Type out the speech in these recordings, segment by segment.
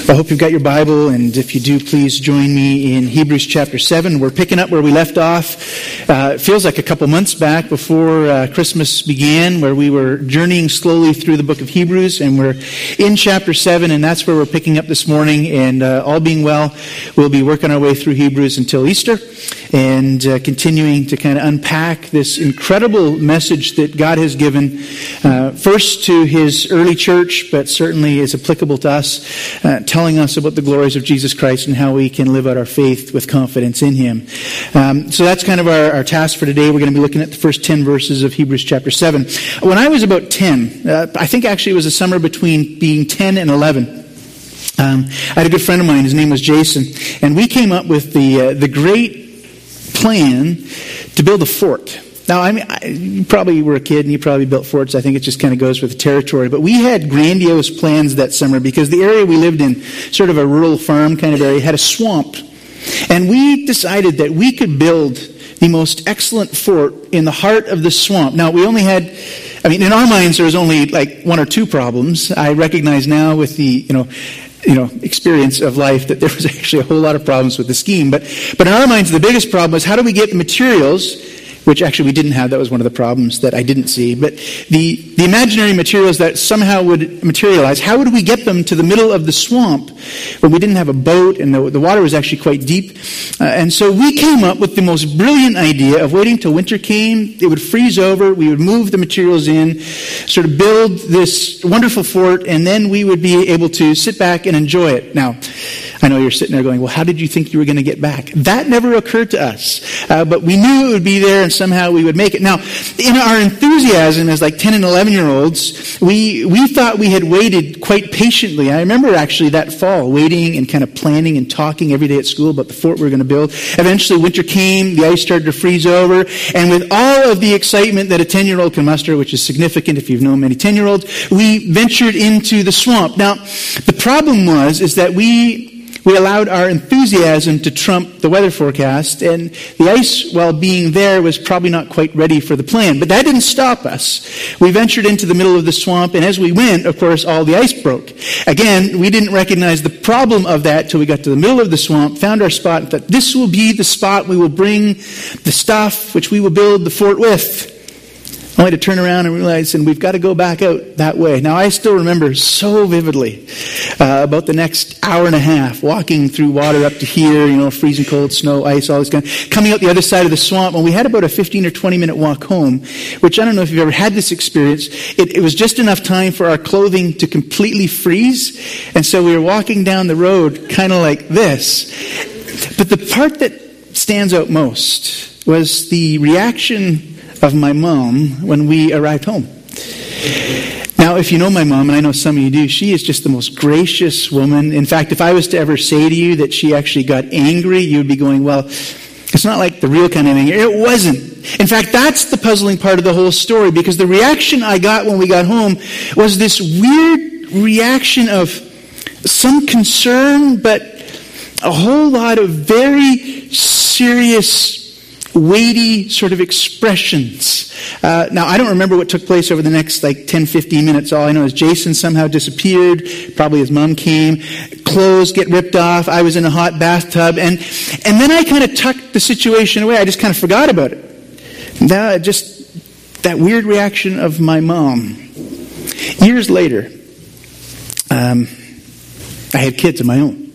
I hope you've got your Bible, and if you do, please join me in Hebrews chapter 7. We're picking up where we left off. It feels like a couple months back before Christmas began, where we were journeying slowly through the book of Hebrews, and we're in chapter 7, and that's where we're picking up this morning. And all being well, we'll be working our way through Hebrews until Easter, and continuing to kind of unpack this incredible message that God has given, first to His early church, but certainly is applicable to us, telling us about the glories of Jesus Christ and how we can live out our faith with confidence in Him. So that's kind of our task for today. We're going to be looking at the first 10 verses of Hebrews chapter 7. When I was about 10, I think actually it was a summer between being 10 and 11, I had a good friend of mine, his name was Jason, and we came up with the great plan to build a fort. Now, I mean, you probably were a kid and you probably built forts. I think it just kind of goes with the territory. But we had grandiose plans that summer because the area we lived in, sort of a rural farm kind of area, had a swamp. And we decided that we could build the most excellent fort in the heart of the swamp. Now, we only had, in our minds there was only like one or two problems. I recognize now with the, experience of life that there was actually a whole lot of problems with the scheme. But in our minds, the biggest problem was how do we get the materials, which actually we didn't have. That was one of the problems that I didn't see. But the imaginary materials that somehow would materialize, how would we get them to the middle of the swamp when we didn't have a boat and the water was actually quite deep? And so we came up with the most brilliant idea of waiting till winter came. It would freeze over. We would move the materials in, sort of build this wonderful fort, and then we would be able to sit back and enjoy it. Now, I know you're sitting there going, well, how did you think you were going to get back? That never occurred to us. But we knew it would be there and somehow we would make it. Now, in our enthusiasm as like 10 and 11-year-olds, we thought we had waited quite patiently. I remember actually that fall waiting and kind of planning and talking every day at school about the fort we were going to build. Eventually winter came, the ice started to freeze over, and with all of the excitement that a 10-year-old can muster, which is significant if you've known many 10-year-olds, we ventured into the swamp. Now, the problem is that we allowed our enthusiasm to trump the weather forecast, and the ice, while being there, was probably not quite ready for the plan. But that didn't stop us. We ventured into the middle of the swamp, and as we went, of course, all the ice broke. Again, we didn't recognize the problem of that till we got to the middle of the swamp, found our spot, and thought, this will be the spot we will bring the stuff which we will build the fort with. Only to turn around and realize, and we've got to go back out that way. Now, I still remember so vividly about the next hour and a half, walking through water up to here, freezing cold, snow, ice, all this kind of, coming out the other side of the swamp, and we had about a 15 or 20-minute walk home, which I don't know if you've ever had this experience. It was just enough time for our clothing to completely freeze, and so we were walking down the road kind of like this. But the part that stands out most was the reaction of my mom when we arrived home. Now, if you know my mom, and I know some of you do, she is just the most gracious woman. In fact, if I was to ever say to you that she actually got angry, you would be going, well, it's not like the real kind of anger. It wasn't. In fact, that's the puzzling part of the whole story, because the reaction I got when we got home was this weird reaction of some concern, but a whole lot of very serious, weighty sort of expressions. Now, I don't remember what took place over the next 10, 15 minutes. All I know is Jason somehow disappeared. Probably his mom came. Clothes get ripped off. I was in a hot bathtub. And then I kind of tucked the situation away. I just kind of forgot about it. Just that weird reaction of my mom. Years later, I had kids of my own.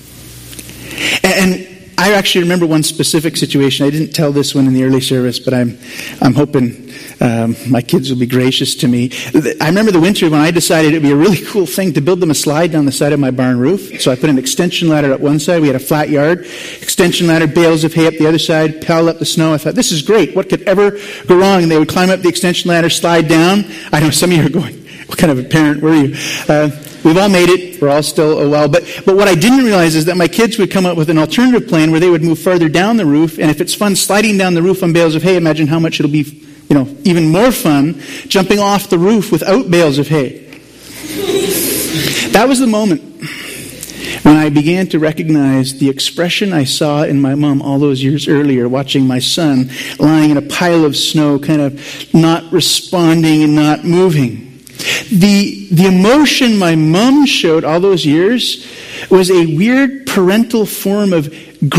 And I actually remember one specific situation. I didn't tell this one in the early service, but I'm hoping my kids will be gracious to me. I remember the winter when I decided it would be a really cool thing to build them a slide down the side of my barn roof. So I put an extension ladder up one side. We had a flat yard. Extension ladder, bales of hay up the other side, piled up the snow. I thought, this is great. What could ever go wrong? And they would climb up the extension ladder, slide down. I know some of you are going, what kind of a parent were you? We've all made it. We're all still well. But what I didn't realize is that my kids would come up with an alternative plan where they would move further down the roof. And if it's fun sliding down the roof on bales of hay, imagine how much it'll be, even more fun jumping off the roof without bales of hay. That was the moment when I began to recognize the expression I saw in my mom all those years earlier, watching my son lying in a pile of snow, kind of not responding and not moving. The emotion my mom showed all those years was a weird parental form of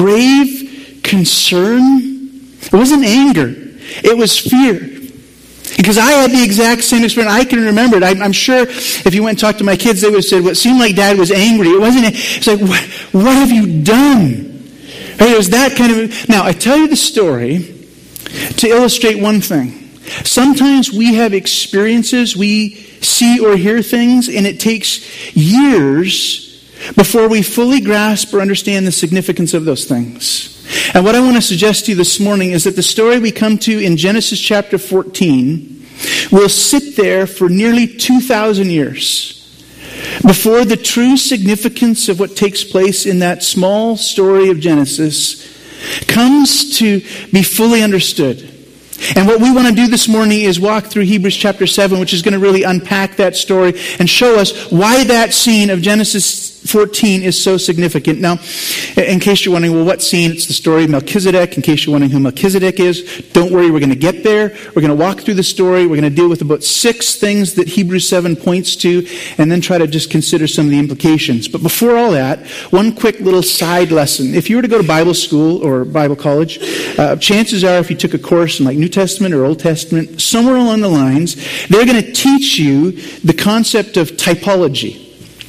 grave concern. It wasn't anger. It was fear. Because I had the exact same experience. I can remember it. I'm sure if you went and talked to my kids, they would have said, well, it seemed like Dad was angry. It wasn't. It's like, what have you done? Right? It was that kind of... Now, I tell you the story to illustrate one thing. Sometimes we have experiences, we see or hear things, and it takes years before we fully grasp or understand the significance of those things. And what I want to suggest to you this morning is that the story we come to in Genesis chapter 14 will sit there for nearly 2,000 years before the true significance of what takes place in that small story of Genesis comes to be fully understood. And what we want to do this morning is walk through Hebrews chapter 7, which is going to really unpack that story and show us why that scene of Genesis 14 is so significant. Now, in case you're wondering, well, what scene? It's the story of Melchizedek. In case you're wondering who Melchizedek is, don't worry, we're going to get there. We're going to walk through the story. We're going to deal with about 6 things that Hebrews 7 points to, and then try to just consider some of the implications. But before all that, one quick little side lesson. If you were to go to Bible school or Bible college, chances are if you took a course in like New Testament or Old Testament, somewhere along the lines, they're going to teach you the concept of typology.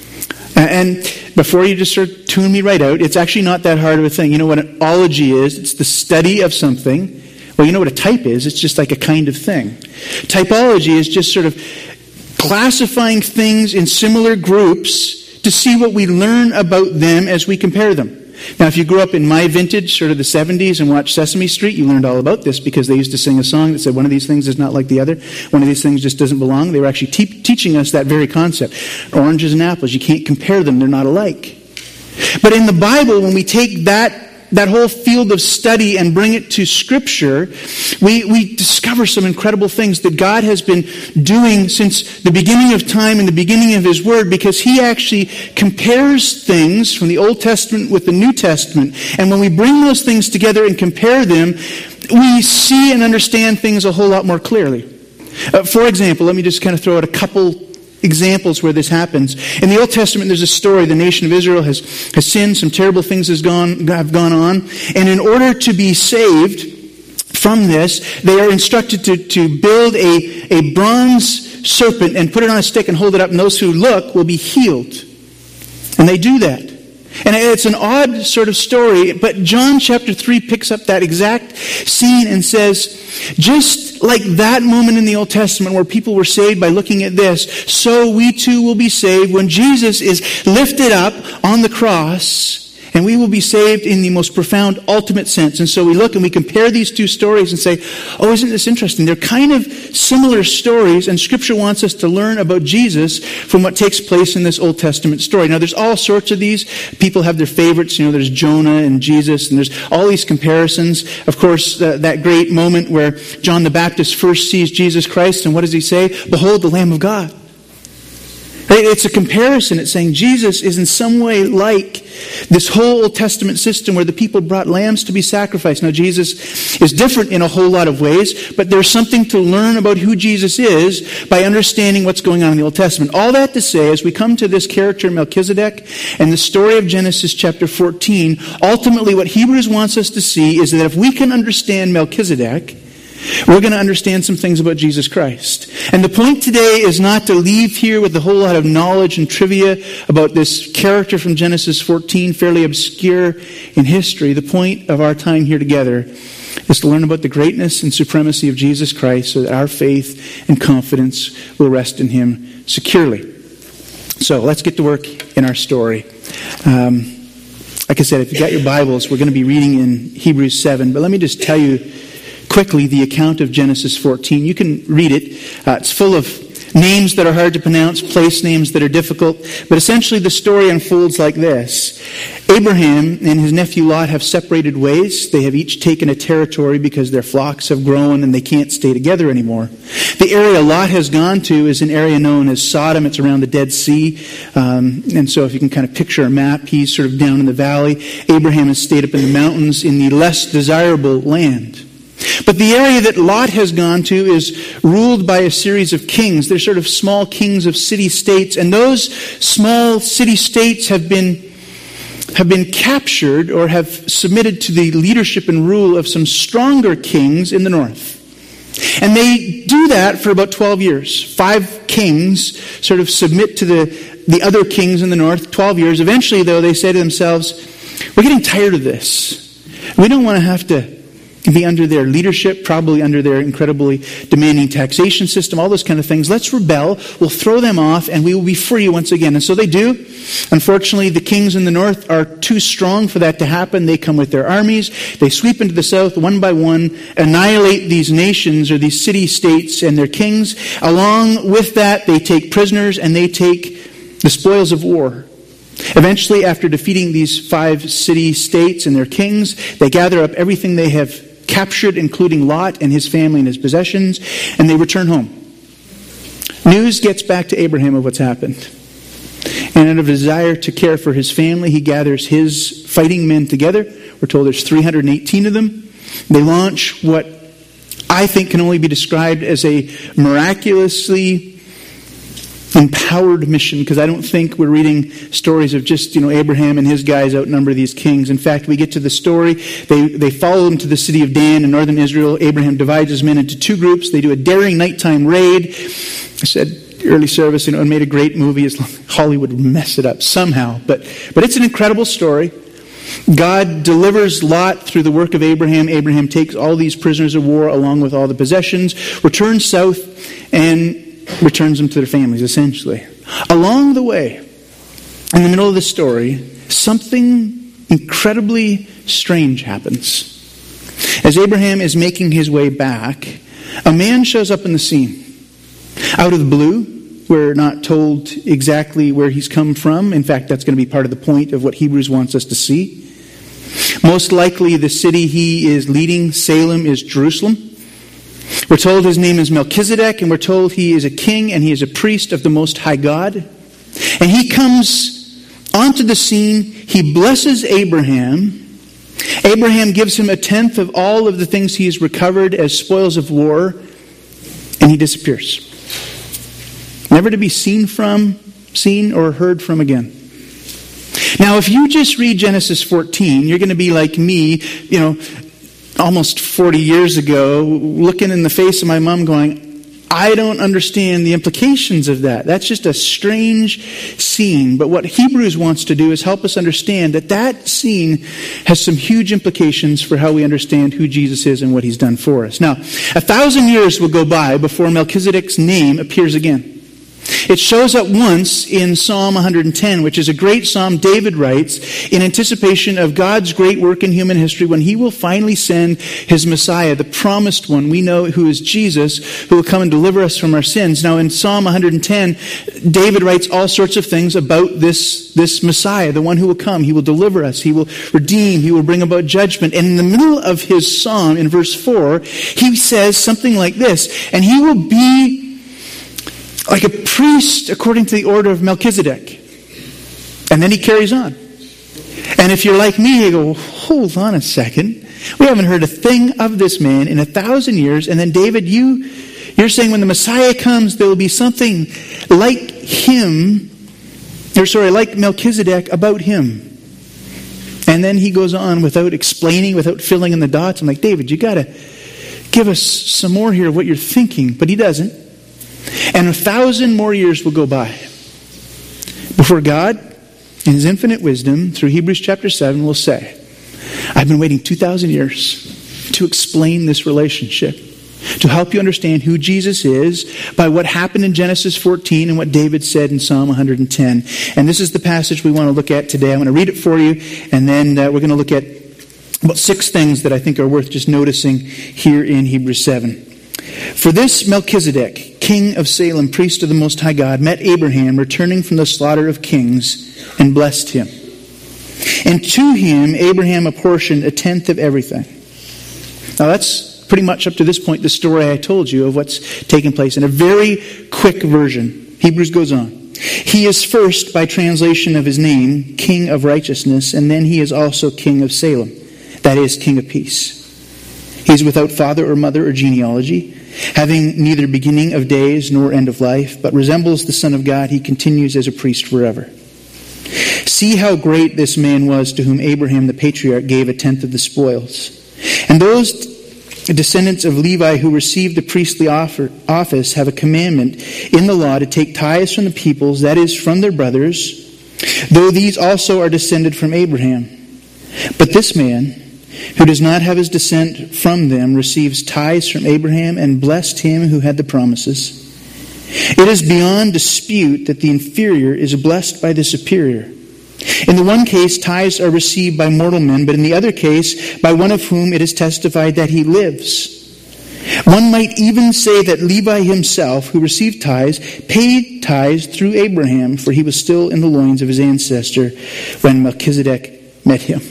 And before you just sort of tune me right out, it's actually not that hard of a thing. You know what an ology is? It's the study of something. Well, you know what a type is? It's just like a kind of thing. Typology is just sort of classifying things in similar groups to see what we learn about them as we compare them. Now, if you grew up in my vintage, sort of the 70s, and watched Sesame Street, you learned all about this because they used to sing a song that said one of these things is not like the other. One of these things just doesn't belong. They were actually teaching us that very concept. Oranges and apples, you can't compare them. They're not alike. But in the Bible, when we take that whole field of study and bring it to Scripture, we discover some incredible things that God has been doing since the beginning of time and the beginning of His Word, because He actually compares things from the Old Testament with the New Testament. And when we bring those things together and compare them, we see and understand things a whole lot more clearly. For example, let me just kind of throw out a couple examples where this happens. In the Old Testament, there's a story. The nation of Israel has sinned. Some terrible things have gone on. And in order to be saved from this, they are instructed to build a bronze serpent and put it on a stick and hold it up, and those who look will be healed. And they do that. And it's an odd sort of story, but John chapter 3 picks up that exact scene and says, just like that moment in the Old Testament where people were saved by looking at this, so we too will be saved when Jesus is lifted up on the cross, and we will be saved in the most profound, ultimate sense. And so we look and we compare these two stories and say, oh, isn't this interesting? They're kind of similar stories, and Scripture wants us to learn about Jesus from what takes place in this Old Testament story. Now, there's all sorts of these. People have their favorites. You know, there's Jonah and Jesus, and there's all these comparisons. Of course, that great moment where John the Baptist first sees Jesus Christ, and what does he say? Behold, the Lamb of God. It's a comparison. It's saying Jesus is in some way like this whole Old Testament system where the people brought lambs to be sacrificed. Now, Jesus is different in a whole lot of ways, but there's something to learn about who Jesus is by understanding what's going on in the Old Testament. All that to say, as we come to this character Melchizedek and the story of Genesis chapter 14, ultimately what Hebrews wants us to see is that if we can understand Melchizedek, we're going to understand some things about Jesus Christ. And the point today is not to leave here with a whole lot of knowledge and trivia about this character from Genesis 14, fairly obscure in history. The point of our time here together is to learn about the greatness and supremacy of Jesus Christ so that our faith and confidence will rest in Him securely. So let's get to work in our story. Like I said, if you've got your Bibles, we're going to be reading in Hebrews 7. But let me just tell you quickly the account of Genesis 14. You can read it. It's full of names that are hard to pronounce, place names that are difficult. But essentially the story unfolds like this. Abraham and his nephew Lot have separated ways. They have each taken a territory because their flocks have grown and they can't stay together anymore. The area Lot has gone to is an area known as Sodom. It's around the Dead Sea. And so if you can kind of picture a map, he's sort of down in the valley. Abraham has stayed up in the mountains in the less desirable land. But the area that Lot has gone to is ruled by a series of kings. They're sort of small kings of city-states, and those small city-states have been captured or have submitted to the leadership and rule of some stronger kings in the north. And they do that for about 12 years. 5 kings sort of submit to the other kings in the north, 12 years. Eventually, though, they say to themselves, we're getting tired of this. We don't want to have to be under their leadership, probably under their incredibly demanding taxation system, all those kind of things. Let's rebel, we'll throw them off, and we will be free once again. And so they do. Unfortunately, the kings in the north are too strong for that to happen. They come with their armies, they sweep into the south one by one, annihilate these nations or these city-states and their kings. Along with that, they take prisoners and they take the spoils of war. Eventually, after defeating these 5 city-states and their kings, they gather up everything they have captured, including Lot and his family and his possessions, and they return home. News gets back to Abraham of what's happened. And out of a desire to care for his family, he gathers his fighting men together. We're told there's 318 of them. They launch what I think can only be described as a miraculously empowered mission, because I don't think we're reading stories of just, Abraham and his guys outnumber these kings. In fact, we get to the story, they follow them to the city of Dan in northern Israel. Abraham divides his men into 2 groups. They do a daring nighttime raid. I said early service, and made a great movie. Hollywood would mess it up somehow, but it's an incredible story. God delivers Lot through the work of Abraham. Abraham takes all these prisoners of war along with all the possessions, returns south, and returns them to their families, essentially. Along the way, in the middle of the story, something incredibly strange happens. As Abraham is making his way back, a man shows up in the scene. Out of the blue, we're not told exactly where he's come from. In fact, that's going to be part of the point of what Hebrews wants us to see. Most likely, the city he is leading, Salem, is Jerusalem. We're told his name is Melchizedek, and we're told he is a king and he is a priest of the Most High God. And he comes onto the scene. He blesses Abraham. Abraham gives him 1/10 of all of the things he has recovered as spoils of war, and he disappears. Never to be seen or heard from again. Now, if you just read Genesis 14, you're going to be like me, almost 40 years ago, looking in the face of my mom going, I don't understand the implications of that. That's just a strange scene. But what Hebrews wants to do is help us understand that scene has some huge implications for how we understand who Jesus is and what he's done for us. Now, 1,000 years will go by before Melchizedek's name appears again. It shows up once in Psalm 110, which is a great psalm David writes in anticipation of God's great work in human history when he will finally send his Messiah, the promised one. We know who is Jesus, who will come and deliver us from our sins. Now in Psalm 110, David writes all sorts of things about this Messiah, the one who will come. He will deliver us. He will redeem. He will bring about judgment. And in the middle of his psalm, in verse 4, he says something like this, and he will be like a priest according to the order of Melchizedek. And then he carries on. And if you're like me, you go, hold on a second. We haven't heard a thing of this man in 1,000 years. And then David, you're saying when the Messiah comes, there will be something like like Melchizedek about him. And then he goes on without explaining, without filling in the dots. I'm like, David, you got to give us some more here of what you're thinking. But he doesn't. And 1,000 more years will go by before God, in his infinite wisdom, through Hebrews chapter 7, will say, I've been waiting 2,000 years to explain this relationship, to help you understand who Jesus is by what happened in Genesis 14 and what David said in Psalm 110. And this is the passage we want to look at today. I'm going to read it for you, and then we're going to look at about 6 things that I think are worth just noticing here in Hebrews 7. For this Melchizedek, king of Salem, priest of the Most High God, met Abraham returning from the slaughter of kings and blessed him. And to him Abraham apportioned 1/10 of everything. Now that's pretty much up to this point the story I told you of what's taken place. In a very quick version, Hebrews goes on. He is first, by translation of his name, King of Righteousness, and then he is also King of Salem, that is, King of Peace. He is without father or mother or genealogy, having neither beginning of days nor end of life, but resembles the Son of God. He continues as a priest forever. See how great this man was, to whom Abraham the patriarch gave a tenth of the spoils. And those descendants of Levi who received the priestly office have a commandment in the law to take tithes from the peoples, that is, from their brothers, though these also are descended from Abraham. But this man, who does not have his descent from them, receives tithes from Abraham and blessed him who had the promises. It is beyond dispute that the inferior is blessed by the superior. In the one case, tithes are received by mortal men, but in the other case, by one of whom it is testified that he lives. One might even say that Levi himself, who received tithes, paid tithes through Abraham, for he was still in the loins of his ancestor when Melchizedek met him.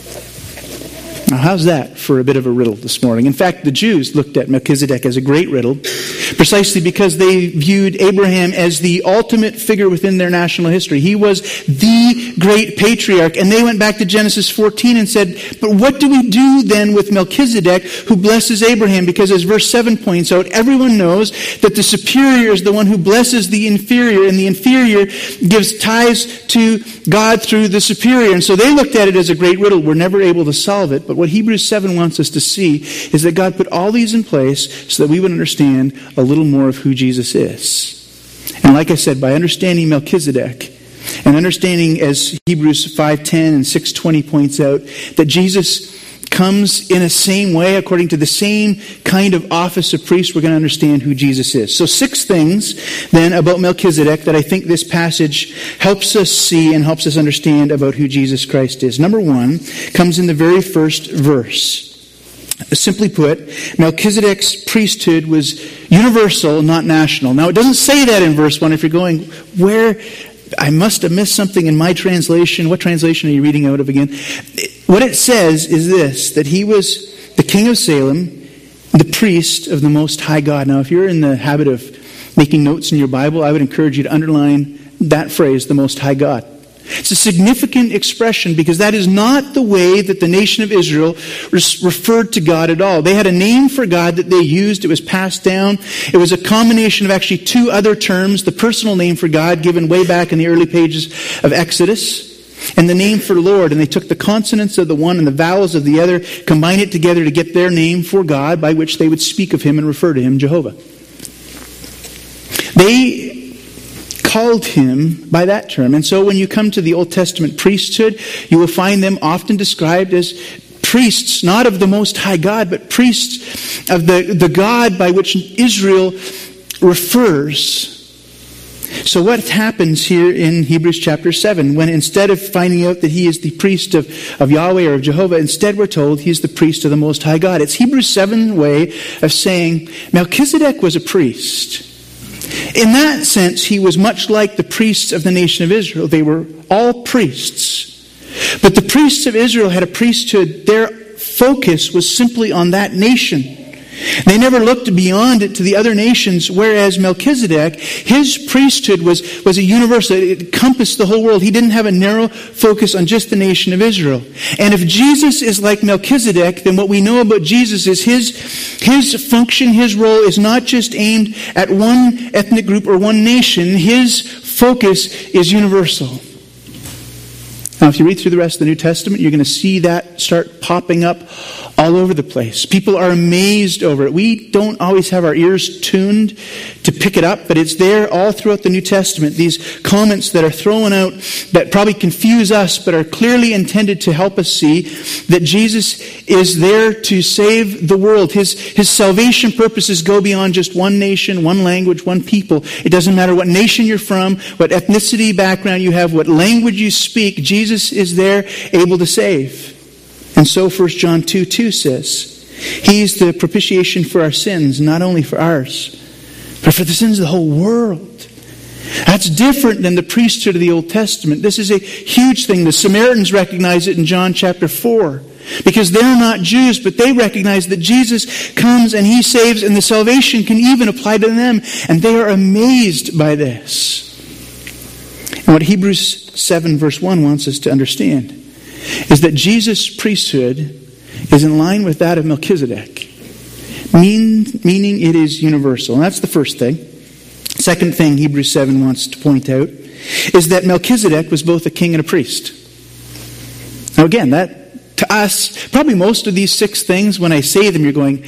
Now, how's that for a bit of a riddle this morning? In fact, the Jews looked at Melchizedek as a great riddle, precisely because they viewed Abraham as the ultimate figure within their national history. He was the great patriarch. And they went back to Genesis 14 and said, but what do we do then with Melchizedek, who blesses Abraham? Because as verse 7 points out, everyone knows that the superior is the one who blesses the inferior, and the inferior gives tithes to God through the superior. And so they looked at it as a great riddle. We're never able to solve it, but what Hebrews 7 wants us to see is that God put all these in place so that we would understand a little more of who Jesus is. And like I said, by understanding Melchizedek and understanding, as Hebrews 5:10 and 6:20 points out, that Jesus comes in the same way, according to the same kind of office of priest, we're going to understand who Jesus is. So 6 things then about Melchizedek that I think this passage helps us see and helps us understand about who Jesus Christ is. Number 1 comes in the very first verse. Simply put, Melchizedek's priesthood was universal, not national. Now, it doesn't say that in verse 1. If you're going, where? I must have missed something in my translation. What translation are you reading out of again? What it says is this, that he was the king of Salem, the priest of the Most High God. Now, if you're in the habit of making notes in your Bible, I would encourage you to underline that phrase, the Most High God. It's a significant expression because that is not the way that the nation of Israel referred to God at all. They had a name for God that they used. It was passed down. It was a combination of actually 2 other terms, the personal name for God given way back in the early pages of Exodus, and the name for Lord. And they took the consonants of the one and the vowels of the other, combined it together to get their name for God, by which they would speak of him and refer to him, Jehovah. They called him by that term. And so when you come to the Old Testament priesthood, you will find them often described as priests, not of the Most High God, but priests of the God by which Israel refers. So what happens here in Hebrews chapter 7, when instead of finding out that he is the priest of Yahweh or of Jehovah, instead we're told he is the priest of the Most High God. It's Hebrews 7's way of saying Melchizedek was a priest. In that sense, he was much like the priests of the nation of Israel. They were all priests. But the priests of Israel had a priesthood. Their focus was simply on that nation. They never looked beyond it to the other nations, whereas Melchizedek, his priesthood was a universal. It encompassed the whole world. He didn't have a narrow focus on just the nation of Israel. And if Jesus is like Melchizedek, then what we know about Jesus is his function, his role is not just aimed at one ethnic group or one nation. His focus is universal. Now, if you read through the rest of the New Testament, you're going to see that start popping up all over the place. People are amazed over it. We don't always have our ears tuned to pick it up, but it's there all throughout the New Testament. These comments that are thrown out that probably confuse us, but are clearly intended to help us see that Jesus is there to save the world. His salvation purposes go beyond just one nation, one language, one people. It doesn't matter what nation you're from, what ethnicity background you have, what language you speak. Jesus is there able to save. And so 1 John 2:2 says, he's the propitiation for our sins, not only for ours, but for the sins of the whole world. That's different than the priesthood of the Old Testament. This is a huge thing. The Samaritans recognize it in John chapter 4. Because they're not Jews, but they recognize that Jesus comes and he saves, and the salvation can even apply to them. And they are amazed by this. And what Hebrews 7 verse 1 wants us to understand is that Jesus' priesthood is in line with that of Melchizedek. meaning it is universal. And that's the first thing. Second thing Hebrews 7 wants to point out is that Melchizedek was both a king and a priest. Now again, that to us, probably most of these 6 things, when I say them, you're going,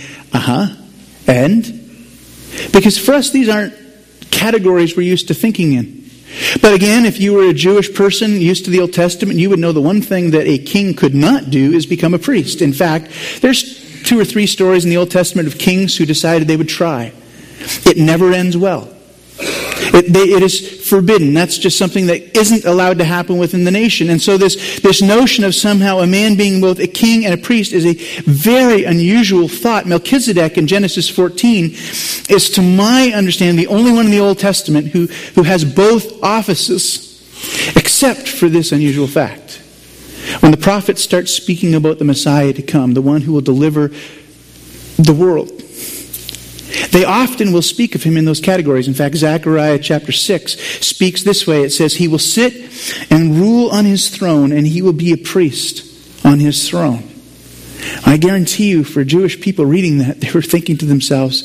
and? Because for us, these aren't categories we're used to thinking in. But again, if you were a Jewish person used to the Old Testament, you would know the one thing that a king could not do is become a priest. In fact, there's 2 or 3 stories in the Old Testament of kings who decided they would try. It never ends well. It is forbidden. That's just something that isn't allowed to happen within the nation. And so this notion of somehow a man being both a king and a priest is a very unusual thought. Melchizedek in Genesis 14 is, to my understanding, the only one in the Old Testament who has both offices, except for this unusual fact. When the prophets start speaking about the Messiah to come, the one who will deliver the world, they often will speak of him in those categories. In fact, Zechariah chapter 6 speaks this way. It says, he will sit and rule on his throne, and he will be a priest on his throne. I guarantee you, for Jewish people reading that, they were thinking to themselves,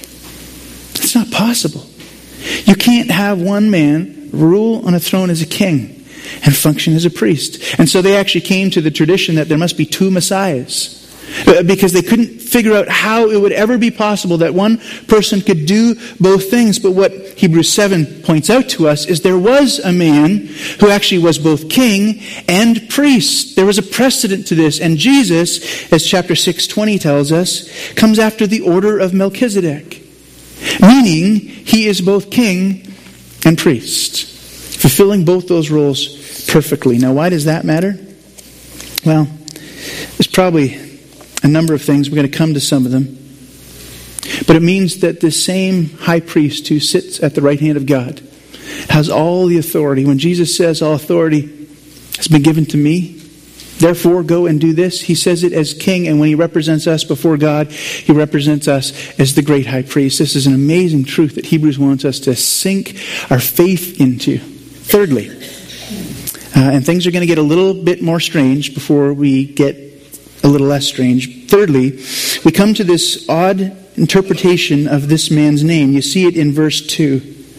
it's not possible. You can't have one man rule on a throne as a king and function as a priest. And so they actually came to the tradition that there must be 2 messiahs, because they couldn't figure out how it would ever be possible that one person could do both things. But what Hebrews 7 points out to us is there was a man who actually was both king and priest. There was a precedent to this. And Jesus, as chapter 6:20 tells us, comes after the order of Melchizedek, meaning he is both king and priest, fulfilling both those roles perfectly. Now, why does that matter? Well, there's probably a number of things. We're going to come to some of them. But it means that the same high priest who sits at the right hand of God has all the authority. When Jesus says, all authority has been given to me, therefore go and do this, he says it as king. And when he represents us before God, he represents us as the great high priest. This is an amazing truth that Hebrews wants us to sink our faith into. Thirdly, and things are going to get a little bit more strange before we get a little less strange. Thirdly, we come to this odd interpretation of this man's name. You see it in verse 2.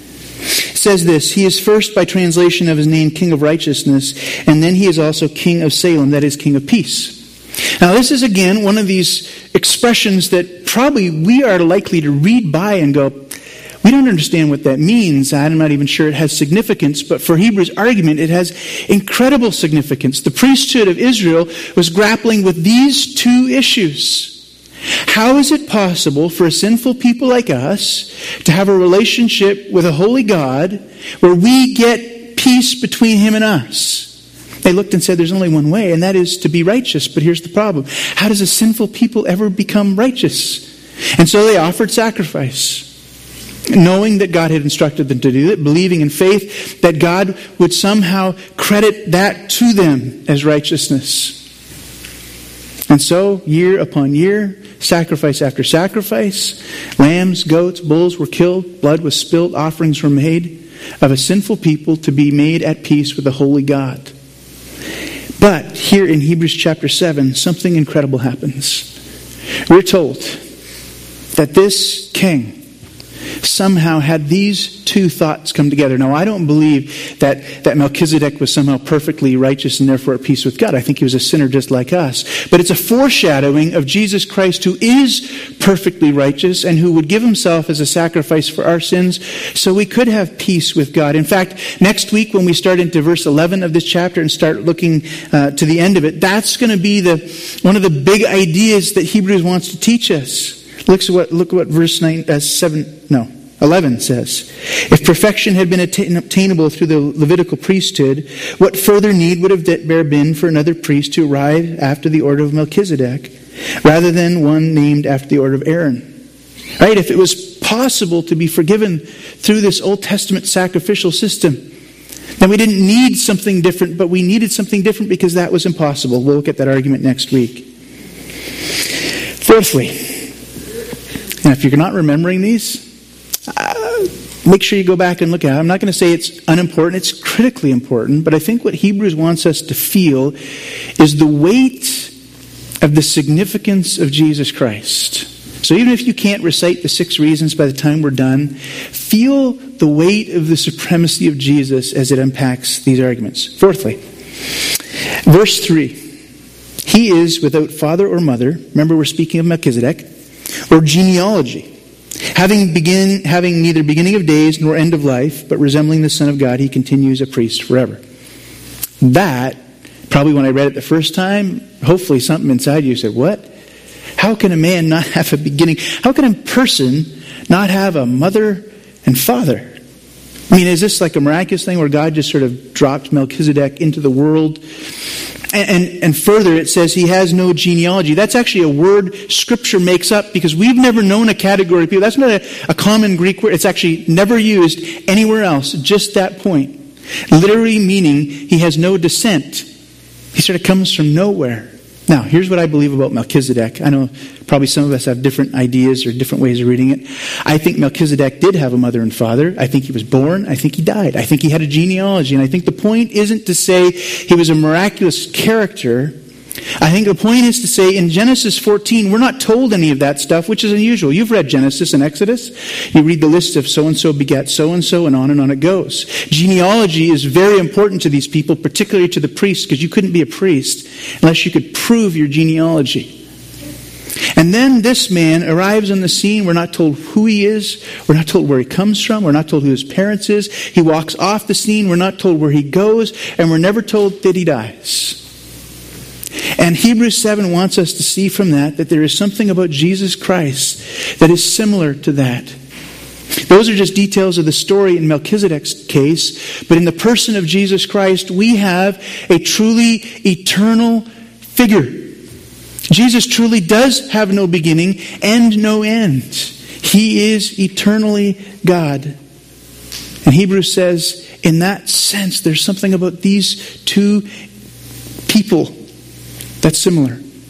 It says this, he is first by translation of his name King of Righteousness, and then he is also King of Salem, that is King of Peace. Now this is again one of these expressions that probably we are likely to read by and go, we don't understand what that means. I'm not even sure it has significance, but for Hebrews' argument, it has incredible significance. The priesthood of Israel was grappling with these 2 issues. How is it possible for a sinful people like us to have a relationship with a holy God where we get peace between him and us? They looked and said there's only one way, and that is to be righteous. But here's the problem. How does a sinful people ever become righteous? And so they offered sacrifice, knowing that God had instructed them to do it, believing in faith that God would somehow credit that to them as righteousness. And so, year upon year, sacrifice after sacrifice, lambs, goats, bulls were killed, blood was spilled, offerings were made of a sinful people to be made at peace with the holy God. But here in Hebrews chapter 7, something incredible happens. We're told that this king somehow had these 2 thoughts come together. Now, I don't believe that Melchizedek was somehow perfectly righteous and therefore at peace with God. I think he was a sinner just like us. But it's a foreshadowing of Jesus Christ, who is perfectly righteous and who would give himself as a sacrifice for our sins so we could have peace with God. In fact, next week when we start into verse 11 of this chapter and start looking to the end of it, that's going to be one of the big ideas that Hebrews wants to teach us. Look what verse 11 says. If perfection had been attainable through the Levitical priesthood, what further need would have there been for another priest to arrive after the order of Melchizedek, rather than one named after the order of Aaron? Right? If it was possible to be forgiven through this Old Testament sacrificial system, then we didn't need something different, but we needed something different because that was impossible. We'll look at that argument next week. Fourthly, and if you're not remembering these, make sure you go back and look at it. I'm not going to say it's unimportant. It's critically important. But I think what Hebrews wants us to feel is the weight of the significance of Jesus Christ. So even if you can't recite the 6 reasons by the time we're done, feel the weight of the supremacy of Jesus as it unpacks these arguments. Fourthly, verse 3. He is without father or mother. Remember, we're speaking of Melchizedek. Or genealogy. Having neither beginning of days nor end of life, but resembling the Son of God, he continues a priest forever. That, probably when I read it the first time, hopefully something inside you said, what? How can a man not have a beginning? How can a person not have a mother and father? I mean, is this like a miraculous thing where God just sort of dropped Melchizedek into the world? And further, it says he has no genealogy. That's actually a word Scripture makes up because we've never known a category of people. That's not a common Greek word. It's actually never used anywhere else, just that point. Literally meaning he has no descent. He sort of comes from nowhere. Now, here's what I believe about Melchizedek. I know probably some of us have different ideas or different ways of reading it. I think Melchizedek did have a mother and father. I think he was born. I think he died. I think he had a genealogy. And I think the point isn't to say he was a miraculous character. I think the point is to say in Genesis 14, we're not told any of that stuff, which is unusual. You've read Genesis and Exodus. You read the list of so-and-so begat so-and-so, and on it goes. Genealogy is very important to these people, particularly to the priests, because you couldn't be a priest unless you could prove your genealogy. And then this man arrives on the scene. We're not told who he is. We're not told where he comes from. We're not told who his parents is. He walks off the scene. We're not told where he goes. And we're never told that he dies. And Hebrews 7 wants us to see from that there is something about Jesus Christ that is similar to that. Those are just details of the story in Melchizedek's case, but in the person of Jesus Christ, we have a truly eternal figure. Jesus truly does have no beginning and no end. He is eternally God. And Hebrews says, in that sense, there's something about these two people that's similar.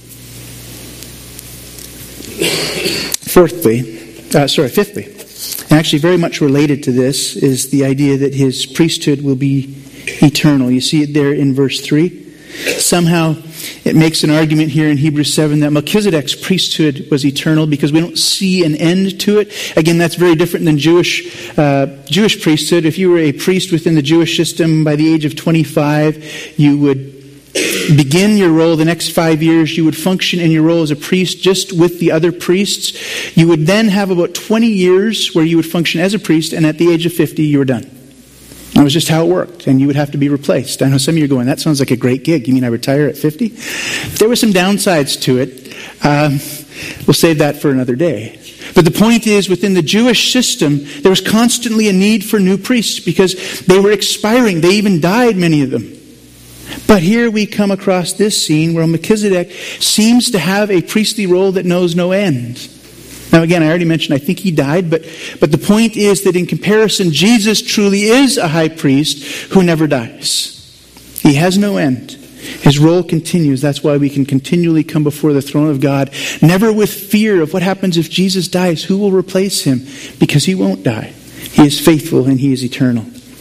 Fifthly, and actually very much related to this, is the idea that his priesthood will be eternal. You see it there in verse 3. Somehow it makes an argument here in Hebrews 7 that Melchizedek's priesthood was eternal because we don't see an end to it. Again, that's very different than Jewish priesthood. If you were a priest within the Jewish system, by the age of 25, you would begin your role. The next 5 years, you would function in your role as a priest just with the other priests. You would then have about 20 years where you would function as a priest, and at the age of 50, you were done. That was just how it worked, and you would have to be replaced. I know some of you are going, that sounds like a great gig. You mean I retire at 50? There were some downsides to it. We'll save that for another day. But the point is, within the Jewish system, there was constantly a need for new priests because they were expiring. They even died, many of them. But here we come across this scene where Melchizedek seems to have a priestly role that knows no end. Now again, I already mentioned I think he died, but the point is that in comparison, Jesus truly is a high priest who never dies. He has no end. His role continues. That's why we can continually come before the throne of God, never with fear of what happens if Jesus dies. Who will replace him? Because he won't die. He is faithful and he is eternal.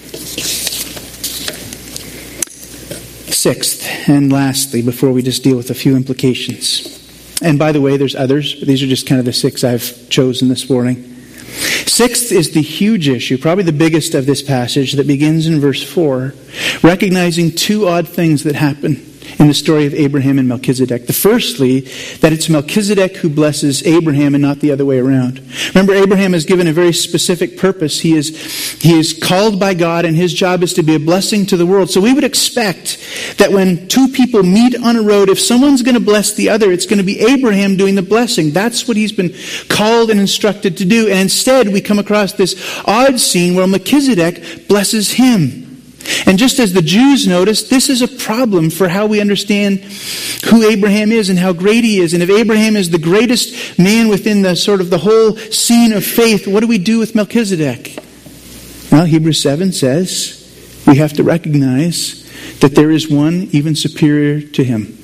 Sixth and lastly, before we just deal with a few implications. And by the way, there's others, but these are just kind of the 6 I've chosen this morning. Sixth is the huge issue, probably the biggest of this passage, that begins in verse 4, recognizing 2 odd things that happen in the story of Abraham and Melchizedek. The firstly, that it's Melchizedek who blesses Abraham and not the other way around. Remember, Abraham is given a very specific purpose. He is called by God, and his job is to be a blessing to the world. So we would expect that when 2 people meet on a road, if someone's going to bless the other, it's going to be Abraham doing the blessing. That's what he's been called and instructed to do. And instead, we come across this odd scene where Melchizedek blesses him. And just as the Jews noticed, this is a problem for how we understand who Abraham is and how great he is. And if Abraham is the greatest man within the sort of the whole scene of faith, what do we do with Melchizedek? Well, Hebrews 7 says we have to recognize that there is one even superior to him.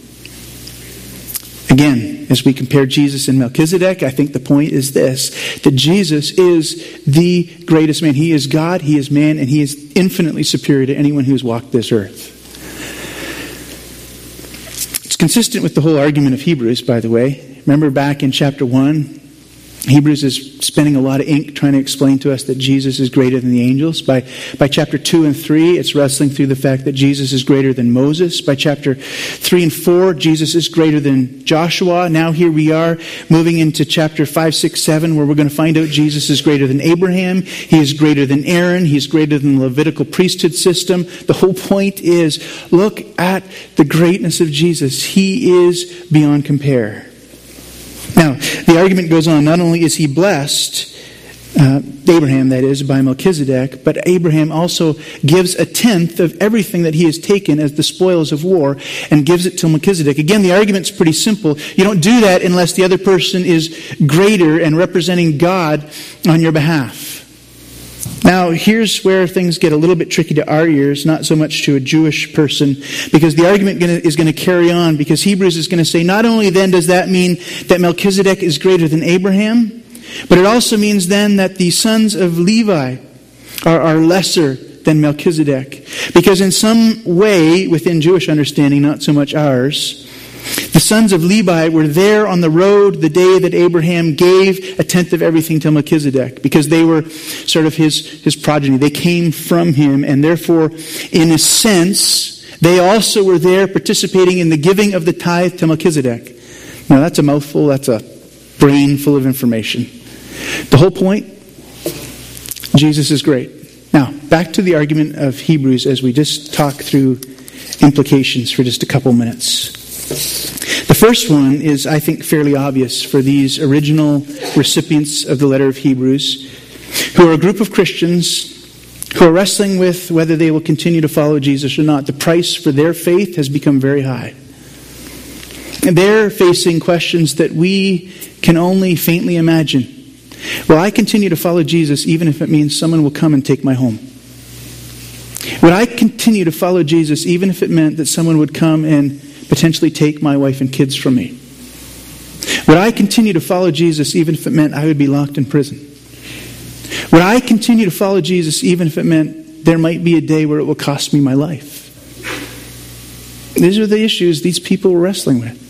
Again, as we compare Jesus and Melchizedek, I think the point is this, that Jesus is the greatest man. He is God, he is man, and he is infinitely superior to anyone who has walked this earth. It's consistent with the whole argument of Hebrews, by the way. Remember back in chapter 1, Hebrews is spending a lot of ink trying to explain to us that Jesus is greater than the angels. By chapter 2 and 3, it's wrestling through the fact that Jesus is greater than Moses. By chapter 3 and 4, Jesus is greater than Joshua. Now here we are moving into chapter 5, 6, 7, where we're going to find out Jesus is greater than Abraham. He is greater than Aaron. He's greater than the Levitical priesthood system. The whole point is, look at the greatness of Jesus. He is beyond compare. Now, the argument goes on. Not only is he blessed, Abraham that is, by Melchizedek, but Abraham also gives a tenth of everything that he has taken as the spoils of war and gives it to Melchizedek. Again, the argument's pretty simple. You don't do that unless the other person is greater and representing God on your behalf. Now, here's where things get a little bit tricky to our ears, not so much to a Jewish person, because the argument is going to carry on, because Hebrews is going to say, not only then does that mean that Melchizedek is greater than Abraham, but it also means then that the sons of Levi are lesser than Melchizedek. Because in some way, within Jewish understanding, not so much ours, the sons of Levi were there on the road the day that Abraham gave a tenth of everything to Melchizedek, because they were sort of his progeny. They came from him, and therefore, in a sense, they also were there participating in the giving of the tithe to Melchizedek. Now that's a mouthful, that's a brain full of information. The whole point, Jesus is great. Now, back to the argument of Hebrews as we just talk through implications for just a couple minutes. The first one is, I think, fairly obvious for these original recipients of the letter of Hebrews, who are a group of Christians who are wrestling with whether they will continue to follow Jesus or not. The price for their faith has become very high. And they're facing questions that we can only faintly imagine. Will I continue to follow Jesus even if it means someone will come and take my home? Would I continue to follow Jesus even if it meant that someone would come and potentially take my wife and kids from me? Would I continue to follow Jesus even if it meant I would be locked in prison? Would I continue to follow Jesus even if it meant there might be a day where it will cost me my life? These are the issues these people were wrestling with.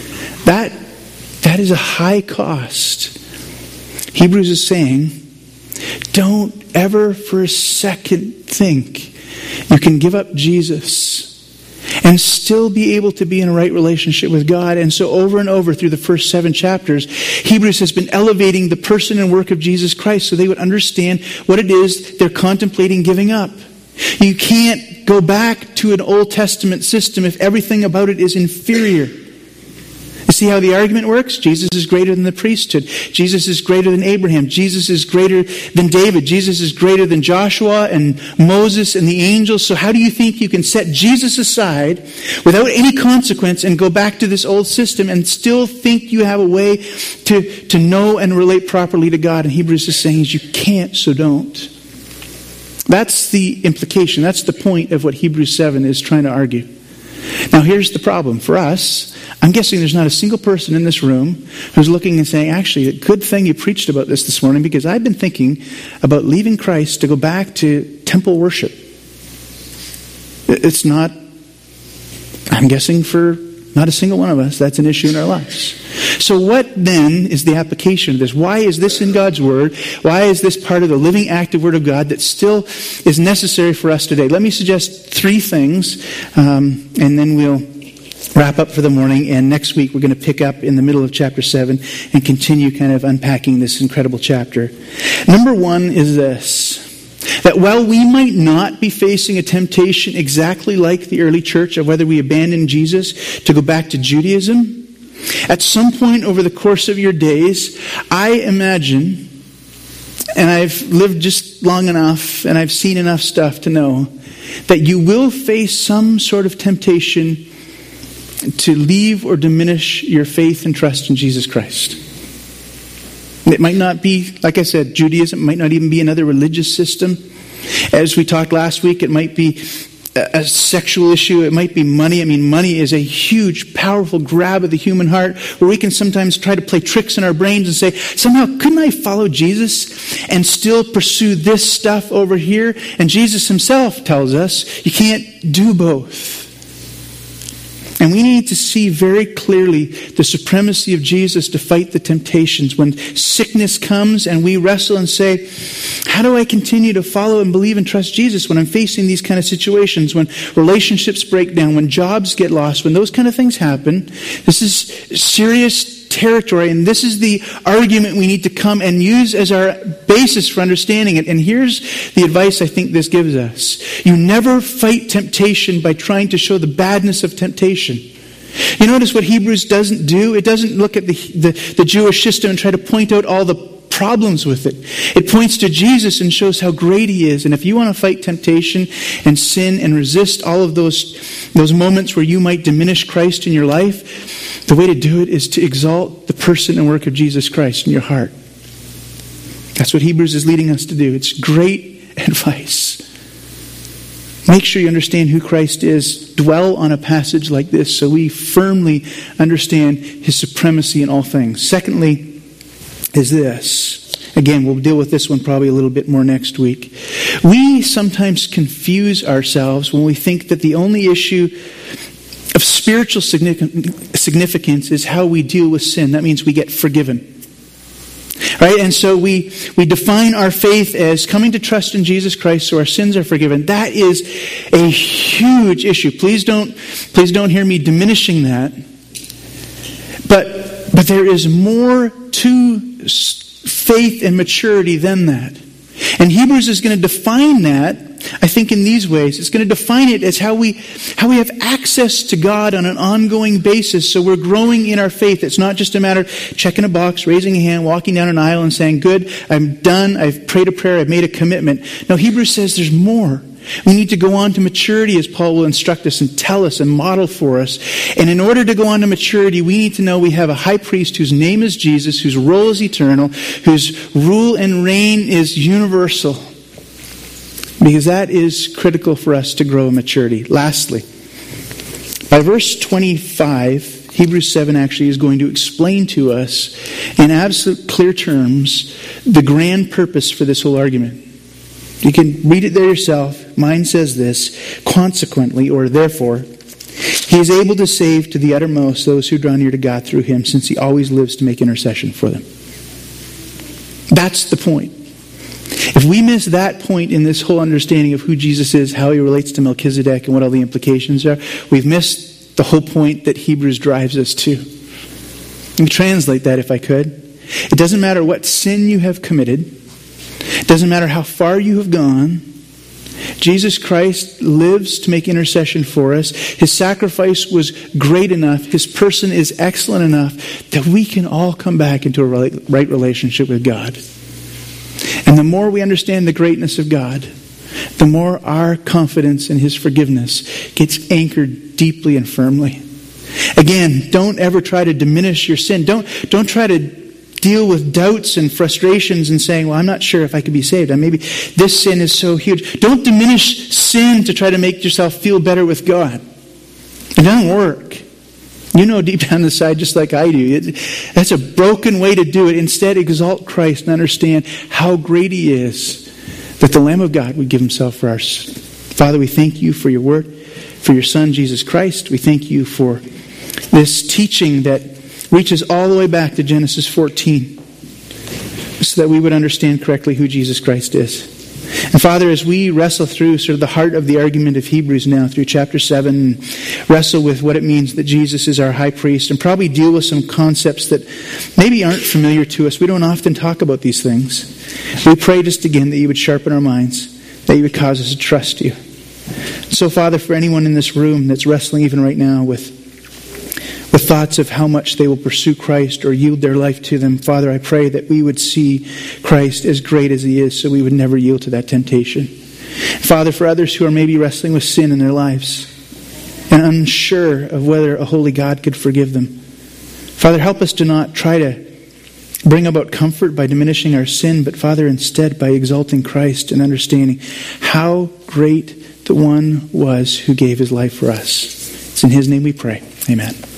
That is a high cost. Hebrews is saying, don't ever for a second think you can give up Jesus and still be able to be in a right relationship with God. And so over and over through the first 7 chapters, Hebrews has been elevating the person and work of Jesus Christ so they would understand what it is they're contemplating giving up. You can't go back to an Old Testament system if everything about it is inferior. You see how the argument works? Jesus is greater than the priesthood. Jesus is greater than Abraham. Jesus is greater than David. Jesus is greater than Joshua and Moses and the angels. So how do you think you can set Jesus aside without any consequence and go back to this old system and still think you have a way to know and relate properly to God? And Hebrews is saying you can't, so don't. That's the implication. That's the point of what Hebrews 7 is trying to argue. Now here's the problem. For us, I'm guessing there's not a single person in this room who's looking and saying, actually, a good thing you preached about this morning, because I've been thinking about leaving Christ to go back to temple worship. It's not, I'm guessing for not a single one of us, that's an issue in our lives. So what then is the application of this? Why is this in God's Word? Why is this part of the living, active Word of God that still is necessary for us today? Let me suggest 3 things, and then we'll wrap up for the morning. And next week we're going to pick up in the middle of chapter 7 and continue kind of unpacking this incredible chapter. Number 1 is this. That while we might not be facing a temptation exactly like the early church of whether we abandon Jesus to go back to Judaism, at some point over the course of your days, I imagine, and I've lived just long enough and I've seen enough stuff to know, that you will face some sort of temptation to leave or diminish your faith and trust in Jesus Christ. It might not be, like I said, Judaism. It might not even be another religious system. As we talked last week, it might be a sexual issue. It might be money. I mean, money is a huge, powerful grab of the human heart where we can sometimes try to play tricks in our brains and say, somehow, couldn't I follow Jesus and still pursue this stuff over here? And Jesus himself tells us you can't do both. And we need to see very clearly the supremacy of Jesus to fight the temptations. When sickness comes and we wrestle and say, how do I continue to follow and believe and trust Jesus when I'm facing these kind of situations, when relationships break down, when jobs get lost, when those kind of things happen? This is serious territory, and this is the argument we need to come and use as our basis for understanding it. And here's the advice I think this gives us. You never fight temptation by trying to show the badness of temptation. You notice what Hebrews doesn't do? It doesn't look at the Jewish system and try to point out all the problems with it. It points to Jesus and shows how great He is. And if you want to fight temptation and sin and resist all of those moments where you might diminish Christ in your life, the way to do it is to exalt the person and work of Jesus Christ in your heart. That's what Hebrews is leading us to do. It's great advice. Make sure you understand who Christ is. Dwell on a passage like this so we firmly understand His supremacy in all things. Secondly, is this. Again, we'll deal with this one probably a little bit more next week. We sometimes confuse ourselves when we think that the only issue of spiritual significance is how we deal with sin. That means we get forgiven. Right? And so we define our faith as coming to trust in Jesus Christ so our sins are forgiven. That is a huge issue. Please don't hear me diminishing that. But there is more to faith and maturity than that. And Hebrews is going to define that, I think, in these ways. It's going to define it as how we have access to God on an ongoing basis, so we're growing in our faith. It's not just a matter of checking a box, raising a hand, walking down an aisle and saying, good, I'm done, I've prayed a prayer, I've made a commitment. No, Hebrews says there's more. We need to go on to maturity, as Paul will instruct us and tell us and model for us. And in order to go on to maturity, we need to know we have a high priest whose name is Jesus, whose role is eternal, whose rule and reign is universal. Because that is critical for us to grow in maturity. Lastly, by verse 25, Hebrews 7 actually is going to explain to us in absolute clear terms the grand purpose for this whole argument. You can read it there yourself. Mine says this: consequently, or therefore, He is able to save to the uttermost those who draw near to God through Him, since He always lives to make intercession for them. That's the point. If we miss that point in this whole understanding of who Jesus is, how He relates to Melchizedek, and what all the implications are, we've missed the whole point that Hebrews drives us to. Let me translate that if I could. It doesn't matter what sin you have committed. It doesn't matter how far you have gone. Jesus Christ lives to make intercession for us. His sacrifice was great enough. His person is excellent enough that we can all come back into a right relationship with God. And the more we understand the greatness of God, the more our confidence in His forgiveness gets anchored deeply and firmly. Again, don't ever try to diminish your sin. Don't try to deal with doubts and frustrations and saying, well, I'm not sure if I could be saved. Maybe this sin is so huge. Don't diminish sin to try to make yourself feel better with God. It doesn't work. You know deep down inside, just like I do, that's a broken way to do it. Instead, exalt Christ and understand how great He is, that the Lamb of God would give Himself for us. Father, we thank You for Your Word, for Your Son, Jesus Christ. We thank You for this teaching that reaches all the way back to Genesis 14, so that we would understand correctly who Jesus Christ is. And Father, as we wrestle through sort of the heart of the argument of Hebrews now through chapter 7, and wrestle with what it means that Jesus is our high priest, and probably deal with some concepts that maybe aren't familiar to us. We don't often talk about these things. We pray just again that You would sharpen our minds, that You would cause us to trust You. So Father, for anyone in this room that's wrestling even right now with thoughts of how much they will pursue Christ or yield their life to them, Father, I pray that we would see Christ as great as He is, so we would never yield to that temptation. Father, for others who are maybe wrestling with sin in their lives and unsure of whether a holy God could forgive them, Father, help us to not try to bring about comfort by diminishing our sin, but Father, instead by exalting Christ and understanding how great the one was who gave His life for us. It's in His name we pray. Amen.